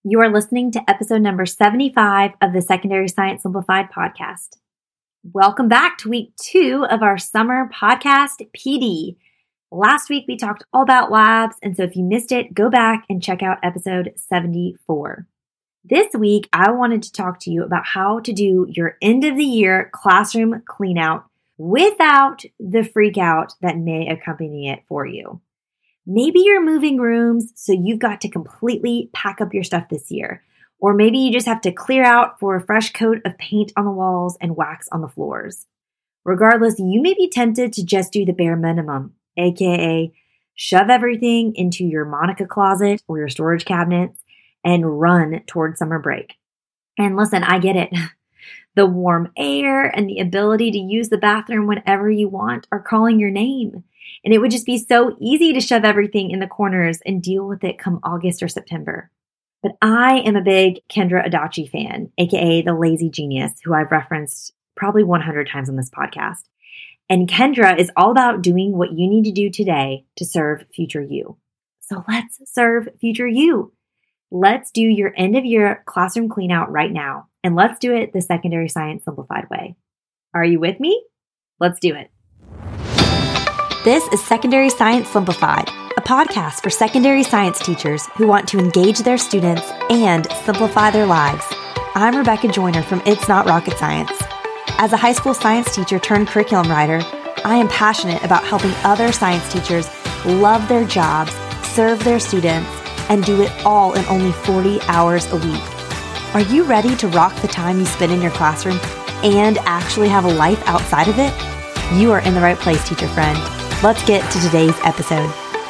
You are listening to episode number 75 of the Secondary Science Simplified podcast. Welcome back to week 2 of our summer podcast PD. Last week we talked all about labs, and so if you missed it, go back and check out episode 74. This week, I wanted to talk to you about how to do your end of the year classroom clean out without the freak out that may accompany it for you. Maybe you're moving rooms, so you've got to completely pack up your stuff this year. Or maybe you just have to clear out for a fresh coat of paint on the walls and wax on the floors. Regardless, you may be tempted to just do the bare minimum, aka shove everything into your Monica closet or your storage cabinets and run toward summer break. And listen, I get it. The warm air and the ability to use the bathroom whenever you want are calling your name. And it would just be so easy to shove everything in the corners and deal with it come August or September. But I am a big Kendra Adachi fan, aka the lazy genius, who I've referenced probably 100 times on this podcast. And Kendra is all about doing what you need to do today to serve future you. So let's serve future you. Let's do your end of year classroom clean out right now. And let's do it the Secondary Science Simplified way. Are you with me? Let's do it. This is Secondary Science Simplified, a podcast for secondary science teachers who want to engage their students and simplify their lives. I'm Rebecca Joyner from It's Not Rocket Science. As a high school science teacher turned curriculum writer, I am passionate about helping other science teachers love their jobs, serve their students, and do it all in only 40 hours a week. Are you ready to rock the time you spend in your classroom and actually have a life outside of it? You are in the right place, teacher friend. Let's get to today's episode.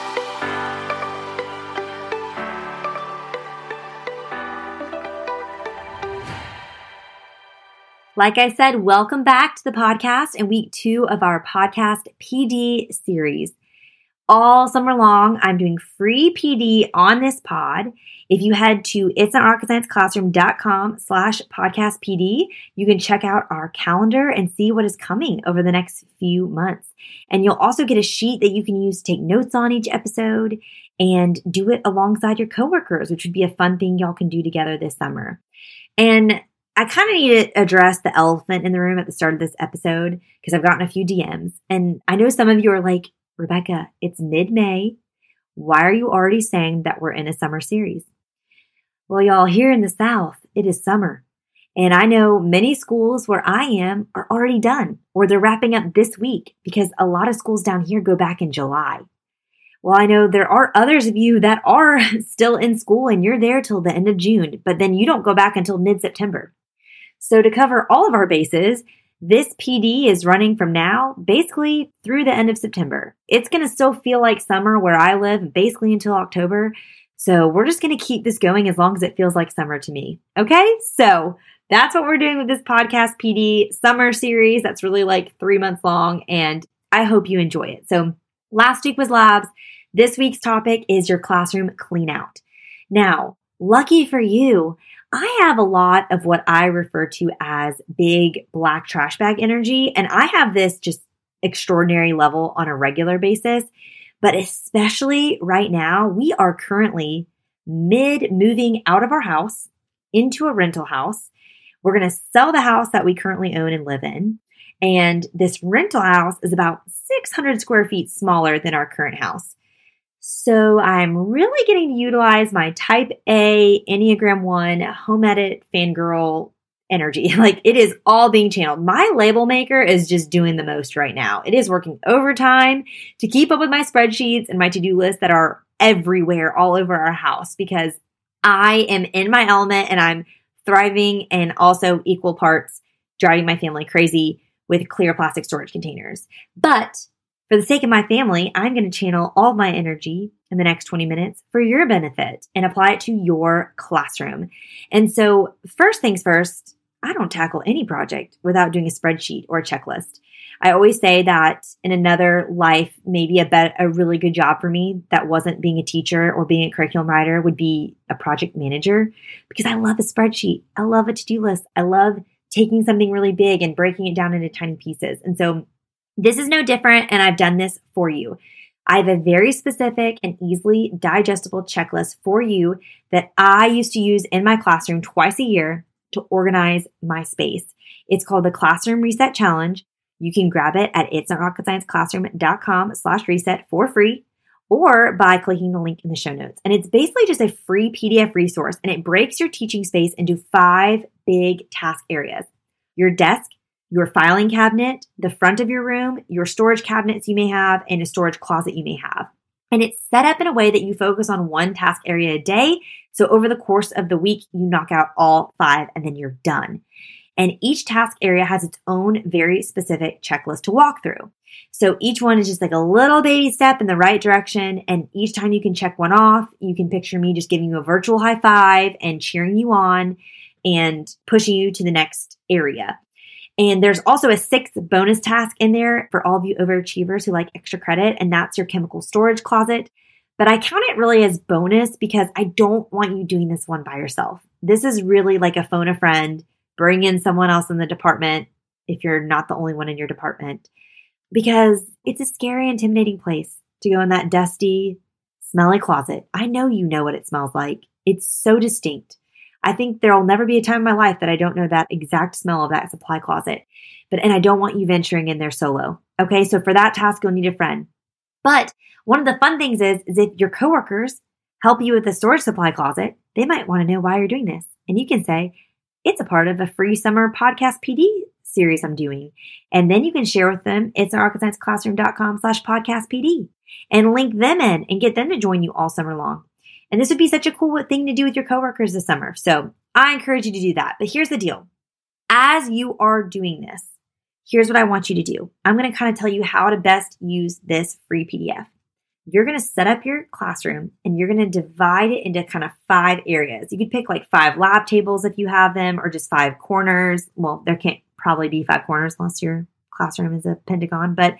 Like I said, welcome back to the podcast in week 2 of our podcast PD series. All summer long, I'm doing free PD on this pod. If you head to itsnotrocketscienceclassroom.com/podcastpd, you can check out our calendar and see what is coming over the next few months. And you'll also get a sheet that you can use to take notes on each episode and do it alongside your coworkers, which would be a fun thing y'all can do together this summer. And I kind of need to address the elephant in the room at the start of this episode because I've gotten a few DMs. And I know some of you are like, Rebecca, it's mid-May. Why are you already saying that we're in a summer series? Well, y'all, here in the South, it is summer. And I know many schools where I am are already done or they're wrapping up this week because a lot of schools down here go back in July. Well, I know there are others of you that are still in school and you're there till the end of June, but then you don't go back until mid-September. So to cover all of our bases, this PD is running from now basically through the end of September. It's going to still feel like summer where I live basically until October. So we're just going to keep this going as long as it feels like summer to me. Okay, so that's what we're doing with this podcast PD summer series. That's really like 3 months long, and I hope you enjoy it. So last week was labs. This week's topic is your classroom clean out. Now, lucky for you, I have a lot of what I refer to as big black trash bag energy, and I have this just extraordinary level on a regular basis. But especially right now, we are currently mid-moving out of our house into a rental house. We're going to sell the house that we currently own and live in. And this rental house is about 600 square feet smaller than our current house. So I'm really getting to utilize my type A Enneagram 1 home edit fangirl energy. Like it is all being channeled. My label maker is just doing the most right now. It is working overtime to keep up with my spreadsheets and my to-do lists that are everywhere all over our house because I am in my element and I'm thriving and also equal parts driving my family crazy with clear plastic storage containers. But for the sake of my family, I'm going to channel all of my energy in the next 20 minutes for your benefit and apply it to your classroom. And so first things first, I don't tackle any project without doing a spreadsheet or a checklist. I always say that in another life, maybe a really good job for me that wasn't being a teacher or being a curriculum writer would be a project manager because I love a spreadsheet. I love a to-do list. I love taking something really big and breaking it down into tiny pieces. And so this is no different, and I've done this for you. I have a very specific and easily digestible checklist for you that I used to use in my classroom twice a year to organize my space. It's called the Classroom Reset Challenge. You can grab it at itsnotrocketscienceclassroom.com/reset for free or by clicking the link in the show notes. And it's basically just a free PDF resource, and it breaks your teaching space into 5 big task areas: your desk, your filing cabinet, the front of your room, your storage cabinets you may have, and a storage closet you may have. And it's set up in a way that you focus on one task area a day. So over the course of the week, you knock out all 5 and then you're done. And each task area has its own very specific checklist to walk through. So each one is just like a little baby step in the right direction. And each time you can check one off, you can picture me just giving you a virtual high five and cheering you on and pushing you to the next area. And there's also a 6th bonus task in there for all of you overachievers who like extra credit, and that's your chemical storage closet. But I count it really as bonus because I don't want you doing this one by yourself. This is really like a phone a friend, bring in someone else in the department if you're not the only one in your department, because it's a scary, intimidating place to go in that dusty, smelly closet. I know you know what it smells like. It's so distinct. I think there'll never be a time in my life that I don't know that exact smell of that supply closet. And I don't want you venturing in there solo. Okay, so for that task, you'll need a friend. But one of the fun things is if your coworkers help you with the storage supply closet, they might want to know why you're doing this. And you can say, it's a part of a free summer podcast PD series I'm doing. And then you can share with them, it's rocketscienceclassroom.com/podcastpd, and link them in and get them to join you all summer long. And this would be such a cool thing to do with your coworkers this summer. So I encourage you to do that. But here's the deal. As you are doing this, here's what I want you to do. I'm going to kind of tell you how to best use this free PDF. You're going to set up your classroom and you're going to divide it into kind of 5 areas. You could pick like 5 lab tables if you have them, or just 5 corners. Well, there can't probably be 5 corners unless your classroom is a pentagon, but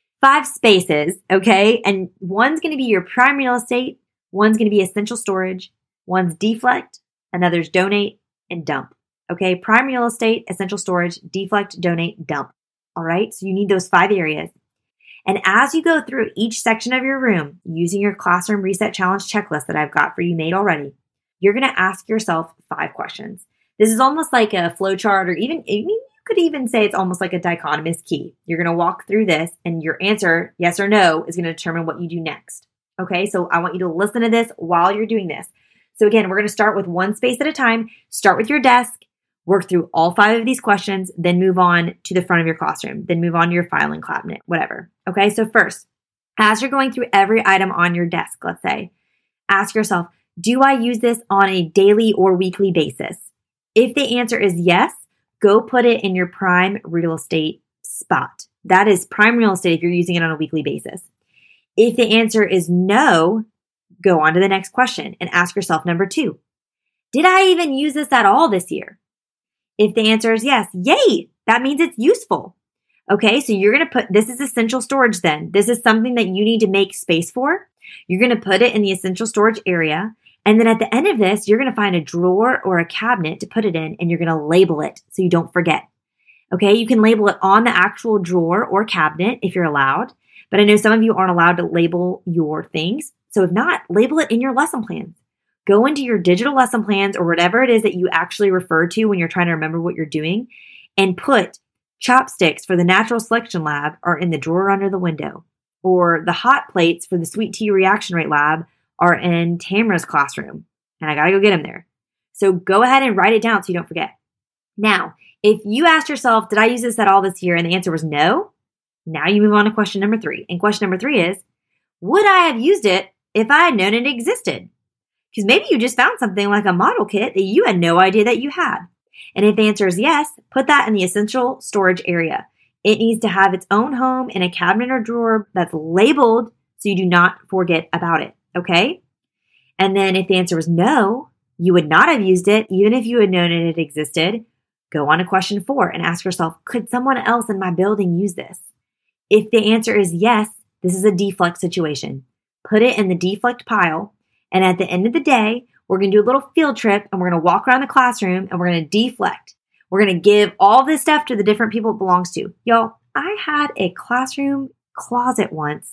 5 spaces, okay? And one's going to be your prime real estate. One's going to be essential storage, one's deflect, another's donate and dump. Okay, prime real estate, essential storage, deflect, donate, dump. All right, so you need those 5 areas. And as you go through each section of your room using your Classroom Reset Challenge checklist that I've got for you made already, you're going to ask yourself 5 questions. This is almost like a flow chart, or even you could even say it's almost like a dichotomous key. You're going to walk through this and your answer, yes or no, is going to determine what you do next. Okay, so I want you to listen to this while you're doing this. So again, we're going to start with one space at a time. Start with your desk, work through all 5 of these questions, then move on to the front of your classroom, then move on to your filing cabinet, whatever. Okay, so first, as you're going through every item on your desk, let's say, ask yourself, do I use this on a daily or weekly basis? If the answer is yes, go put it in your prime real estate spot. That is prime real estate if you're using it on a weekly basis. If the answer is no, go on to the next question and ask yourself number 2, did I even use this at all this year? If the answer is yes, yay, that means it's useful. Okay, so you're going to put, this is essential storage then. This is something that you need to make space for. You're going to put it in the essential storage area. And then at the end of this, you're going to find a drawer or a cabinet to put it in, and you're going to label it so you don't forget. Okay, you can label it on the actual drawer or cabinet if you're allowed. But I know some of you aren't allowed to label your things. So if not, label it in your lesson plans. Go into your digital lesson plans or whatever it is that you actually refer to when you're trying to remember what you're doing, and put chopsticks for the natural selection lab are in the drawer under the window, or the hot plates for the sweet tea reaction rate lab are in Tamara's classroom, and I got to go get them there. So go ahead and write it down so you don't forget. Now, if you asked yourself, did I use this at all this year? And the answer was no. Now you move on to question number 3. And question number 3 is, would I have used it if I had known it existed? Because maybe you just found something like a model kit that you had no idea that you had. And if the answer is yes, put that in the essential storage area. It needs to have its own home in a cabinet or drawer that's labeled so you do not forget about it. Okay? And then if the answer was no, you would not have used it even if you had known it existed, go on to question 4 and ask yourself, could someone else in my building use this? If the answer is yes, this is a deflect situation. Put it in the deflect pile, and at the end of the day, we're going to do a little field trip, and we're going to walk around the classroom, and we're going to deflect. We're going to give all this stuff to the different people it belongs to. Y'all, I had a classroom closet once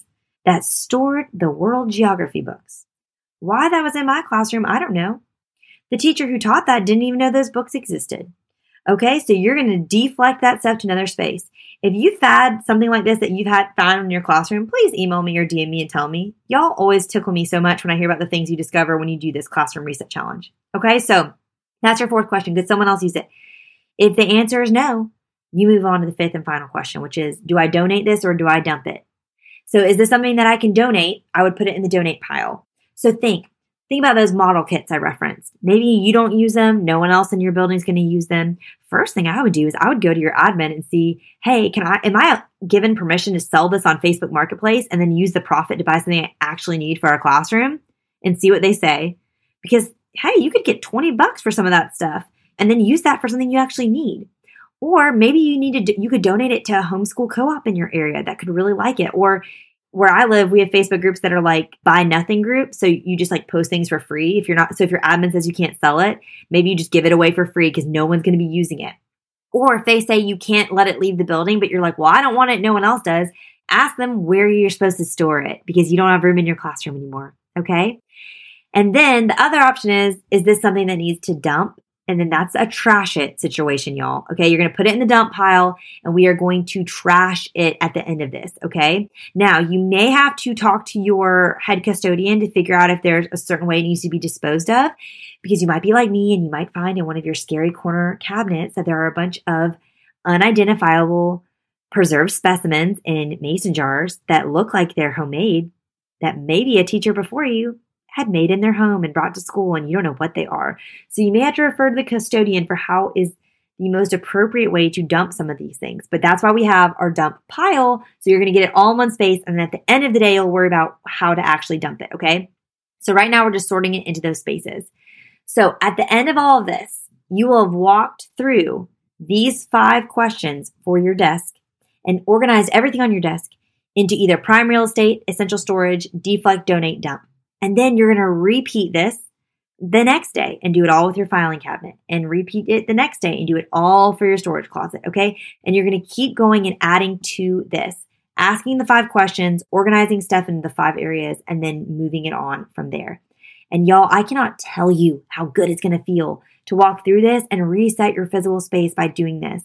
that stored the world geography books. Why that was in my classroom, I don't know. The teacher who taught that didn't even know those books existed. Okay, so you're going to deflect that stuff to another space. If you've had something like this that you've had found in your classroom, please email me or DM me and tell me. Y'all always tickle me so much when I hear about the things you discover when you do this classroom reset challenge. Okay, so that's your fourth question. Did someone else use it? If the answer is no, you move on to the fifth and final question, which is, do I donate this or do I dump it? So is this something that I can donate? I would put it in the donate pile. So think about those model kits I referenced. Maybe you don't use them. No one else in your building is going to use them. First thing I would do is I would go to your admin and see, hey, am I given permission to sell this on Facebook Marketplace and then use the profit to buy something I actually need for our classroom and see what they say? Because, hey, you could get $20 for some of that stuff and then use that for something you actually need. Or maybe you could donate it to a homeschool co-op in your area that could really like it. Or where I live, we have Facebook groups that are like buy nothing groups. So you just like post things for free. If your admin says you can't sell it, maybe you just give it away for free because no one's going to be using it. Or if they say you can't let it leave the building, but you're like, well, I don't want it, no one else does, ask them where you're supposed to store it because you don't have room in your classroom anymore. Okay. And then the other option is this something that needs to dump? And then that's a trash it situation, y'all. Okay. You're going to put it in the dump pile and we are going to trash it at the end of this. Okay. Now you may have to talk to your head custodian to figure out if there's a certain way it needs to be disposed of, because you might be like me and you might find in one of your scary corner cabinets that there are a bunch of unidentifiable preserved specimens in mason jars that look like they're homemade, that maybe a teacher before you had made in their home and brought to school and you don't know what they are. So you may have to refer to the custodian for how is the most appropriate way to dump some of these things. But that's why we have our dump pile. So you're going to get it all in one space. And then at the end of the day, you'll worry about how to actually dump it. Okay. So right now we're just sorting it into those spaces. So at the end of all of this, you will have walked through these 5 questions for your desk and organized everything on your desk into either prime real estate, essential storage, deflect, donate, dump. And then you're going to repeat this the next day and do it all with your filing cabinet and repeat it the next day and do it all for your storage closet. Okay. And you're going to keep going and adding to this, asking the 5 questions, organizing stuff into the 5 areas, and then moving it on from there. And y'all, I cannot tell you how good it's going to feel to walk through this and reset your physical space by doing this.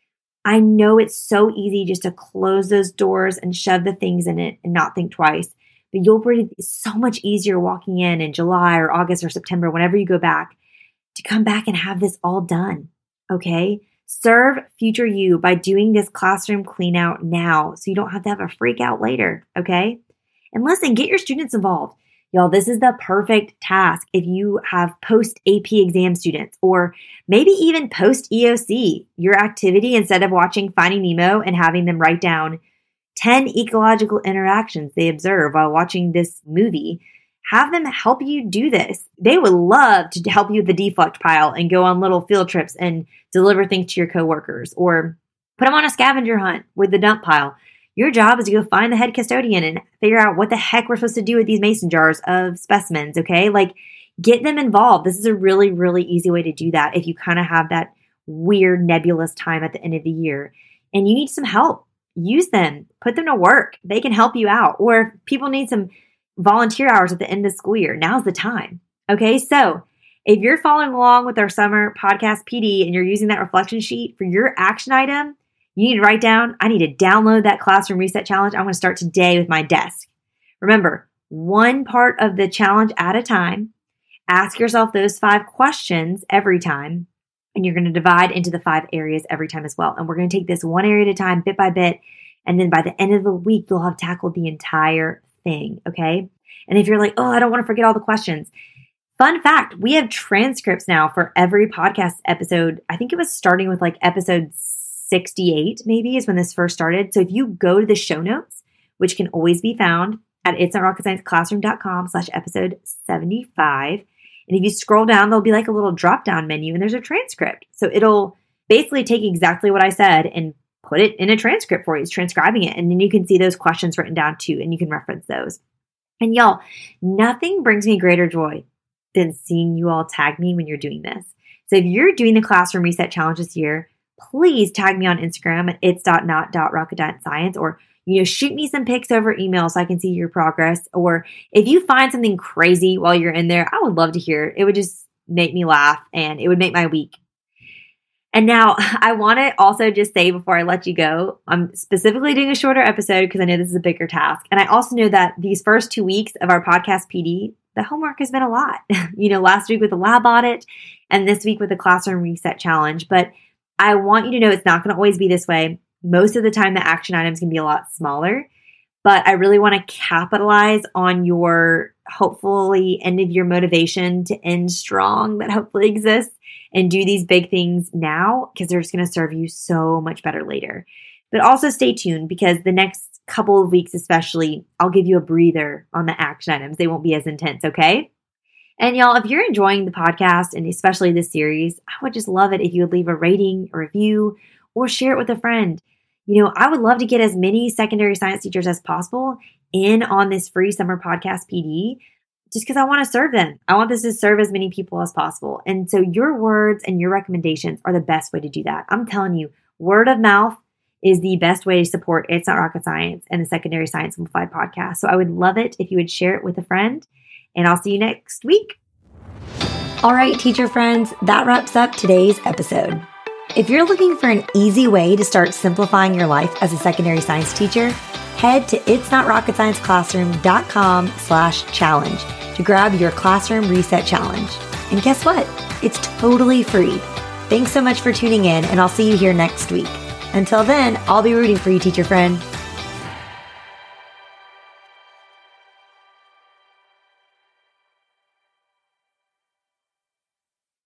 I know it's so easy just to close those doors and shove the things in it and not think twice. But you'll breathe so much easier walking in July or August or September, whenever you go back, to come back and have this all done. Okay? Serve future you by doing this classroom clean out now so you don't have to have a freak out later. Okay? And listen, get your students involved. Y'all, this is the perfect task if you have post-AP exam students or maybe even post-EOC, your activity instead of watching Finding Nemo and having them write down 10 ecological interactions they observe while watching this movie. Have them help you do this. They would love to help you with the deflect pile and go on little field trips and deliver things to your coworkers or put them on a scavenger hunt with the dump pile. Your job is to go find the head custodian and figure out what the heck we're supposed to do with these mason jars of specimens, okay? Like, get them involved. This is a really, really easy way to do that if you kind of have that weird nebulous time at the end of the year and you need some help. Use them, put them to work. They can help you out. Or if people need some volunteer hours at the end of the school year, now's the time. Okay, so if you're following along with our summer podcast PD and you're using that reflection sheet for your action item, you need to write down, I need to download that classroom reset challenge. I'm going to start today with my desk. Remember, one part of the challenge at a time. Ask yourself those 5 questions every time. And you're going to divide into the 5 areas every time as well. And we're going to take this one area at a time, bit by bit. And then by the end of the week, you'll have tackled the entire thing. Okay. And if you're like, oh, I don't want to forget all the questions. Fun fact, we have transcripts now for every podcast episode. I think it was starting with like episode 68 maybe is when this first started. So if you go to the show notes, which can always be found at itsnotrocketscienceclassroom.com/episode 75. And if you scroll down, there'll be like a little drop-down menu and there's a transcript. So it'll basically take exactly what I said and put it in a transcript for you. It's transcribing it. And then you can see those questions written down too, and you can reference those. And y'all, nothing brings me greater joy than seeing you all tag me when you're doing this. So if you're doing the Classroom Reset Challenge this year, please tag me on Instagram at its.not.rocketdieetscience, or Shoot me some pics over email so I can see your progress. Or if you find something crazy while you're in there, I would love to hear it. It would just make me laugh and it would make my week. And now I want to also just say before I let you go, I'm specifically doing a shorter episode because I know this is a bigger task. And I also know that these first 2 weeks of our podcast PD, the homework has been a lot. Last week with the lab audit and this week with the classroom reset challenge. But I want you to know it's not going to always be this way. Most of the time, the action items can be a lot smaller. But I really want to capitalize on your hopefully end of year motivation to end strong that hopefully exists and do these big things now because they're just going to serve you so much better later. But also stay tuned because the next couple of weeks especially, I'll give you a breather on the action items. They won't be as intense, okay? And y'all, if you're enjoying the podcast and especially this series, I would just love it if you would leave a rating, a review, or share it with a friend. I would love to get as many secondary science teachers as possible in on this free summer podcast PD just because I want to serve them. I want this to serve as many people as possible. And so your words and your recommendations are the best way to do that. I'm telling you, word of mouth is the best way to support It's Not Rocket Science and the Secondary Science Simplified podcast. So I would love it if you would share it with a friend, and I'll see you next week. All right, teacher friends, that wraps up today's episode. If you're looking for an easy way to start simplifying your life as a secondary science teacher, head to itsnotrocketscienceclassroom.com/challenge to grab your classroom reset challenge. And guess what? It's totally free. Thanks so much for tuning in, and I'll see you here next week. Until then, I'll be rooting for you, teacher friend.